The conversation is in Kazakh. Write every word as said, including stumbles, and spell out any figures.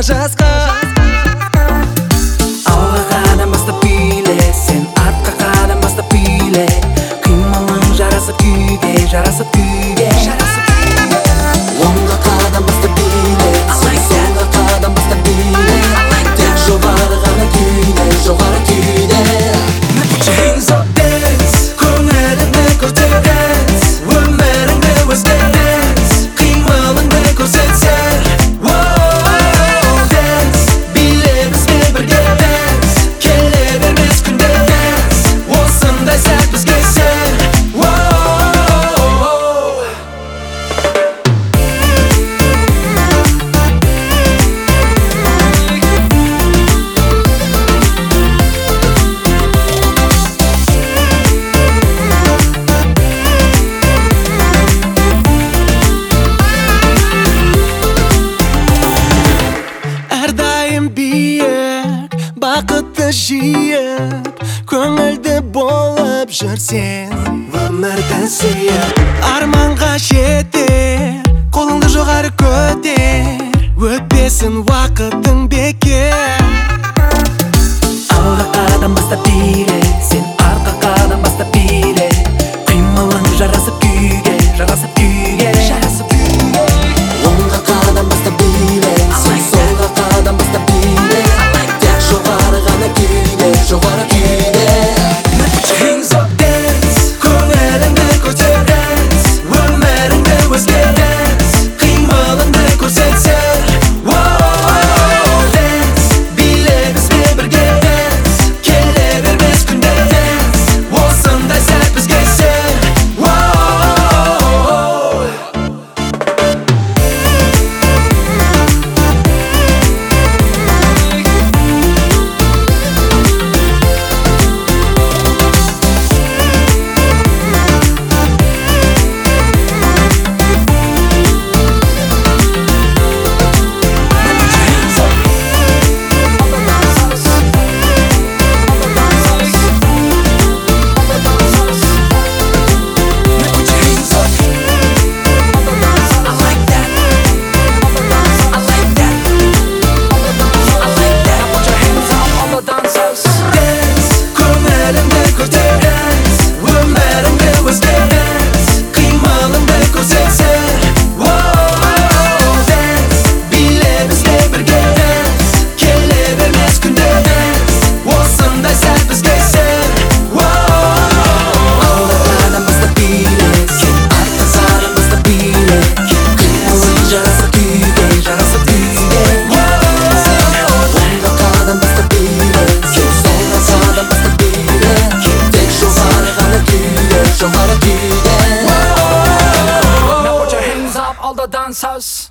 жазға. Алға қадам бастап биле, сен артқа қадам бастап биле. Қимылың жарасып күйге, жарасып күйге. Оңға қадам бастап биле, сен солға қадам бастап биле. Тек жоғары ғана күйде, жоғары күйде. Chains of dance, көңіліңді көтеріңіз, өміріңді өзгеріңіз, қимылыңды көрсетсін. Dance, биле бізге бірге dance, келе бермес күнде dance, осындай сәт бізге сен. Әрдайым биік, бақытты жиып, көңілді болып жүрсен, өмірді сүйіп. Арманға жетер, қолыңды жоғары көтер, өтпесін уақытың бекер. Алға қадам бастап биле, сен артқа қадам бастап биле. Қимылың жарасып күйге, жарасып күйге. Оңға қадам бастап биле, сен солға қадам бастап биле. Тек жоғары ғана күйде, жоғары күйде. Chains of dance, көңіліңді көтеріңіз, өміріңді өзгеріңіз, қимылыңды көрсетсін. Dance, биле бізге бірге dance, келе бермес күнде dance, осындай сәт бізге сен. Now put your hands up, all the dancers.